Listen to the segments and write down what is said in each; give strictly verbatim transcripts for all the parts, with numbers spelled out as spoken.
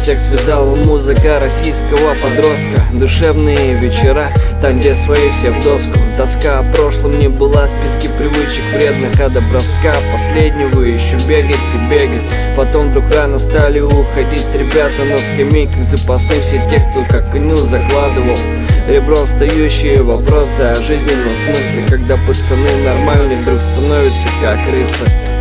всех связала музыка российского подростка. Душевные вечера, там где свои все в доску. Тоска о прошлом не была, списки привычек вредных, а до броска последнего еще бегать и бегать. Потом вдруг рано стали уходить ребята на скамейках запасных. Все те, кто как коню закладывал ребром встающие вопросы о жизненном смысле. Когда пацаны нормальные вдруг становятся как крысы,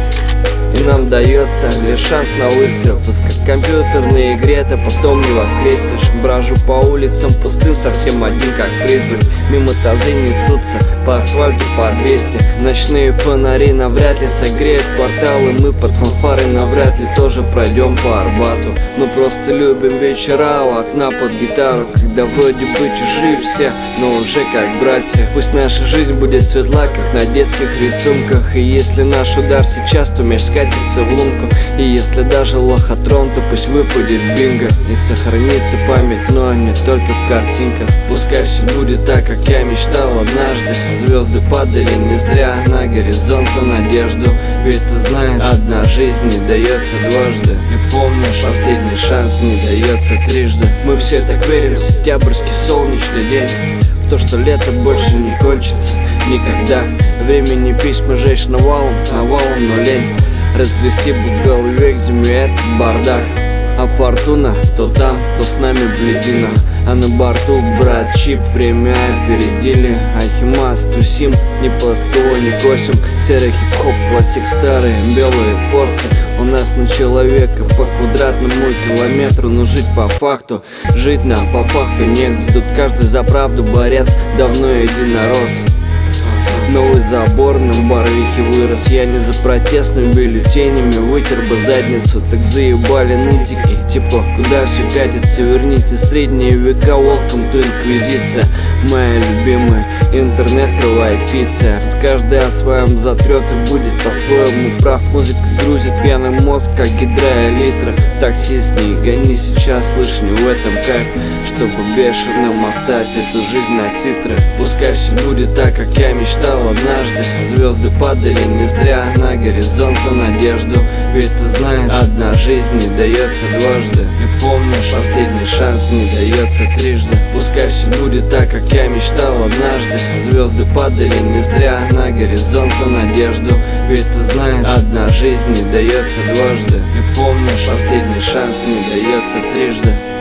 и нам дается лишь шанс на выстрел. Тут как в компьютерной игре, ты потом не воскреснешь. Брожу по улицам пустым, совсем один как призрак. Мимо тазы несутся по асфальту по двести. Ночные фонари навряд ли согреют кварталы. Мы под фанфары навряд ли тоже пройдем по Арбату. Мы просто любим вечера у окна под гитару, когда вроде бы чужие все, но уже как братья. Пусть наша жизнь будет светла, как на детских рисунках. И если наш удар сейчас, то мяч скатится в лунку. И если даже лохотрон, то пусть выпадет бинго. И сохранится память, но не только в картинках. Пускай все будет так, как я мечтал однажды. Звезды падали не зря на горизонт за надежду. Ведь ты знаешь, одна жизнь не дается дважды. И помнишь, последний шанс не дается трижды. Мы все так верим в сентябрьский солнечный день, в то, что лето больше не кончится никогда. Времени письма жечь навалом, навалом, но лень разгрести бы в голове к зиме этот бардак. А фортуна то там, то с нами бледина. А на борту брат чип, время опередили. Ахимас, тусим, ни под кого не косим. Серый хип-хоп, классик, старые белые форцы. У нас на человека по квадратному километру. Но жить по факту, жить нам по факту негде. Тут каждый за правду борец, давно единорос. Новый забор на Барвихе вырос. Я не за протестными бюллетенями вытер бы задницу. Так заебали нытики, типа куда все катится. Верните средние века, welcome to инквизиция. Моя любимая, интернет крывает пицца. Тут каждый о своем затрет и будет по-своему прав. Музыка грузит пьяный мозг, как гидроэлитра. Таксист, не гони сейчас, слышь, не в этом кайф. Чтобы бешено мотать эту жизнь на титры. Пускай все будет так, как я мечтал однажды. Звезды падали не зря на горизонт за надежду. Ведь ты знаешь, одна жизнь не дается дважды. И помнишь, последний шанс не дается трижды. Пускай все будет так, как я мечтал однажды. Звезды падали не зря на горизонт за надежду. Ведь ты знаешь, одна жизнь не дается дважды. И помнишь, последний шанс не дается трижды.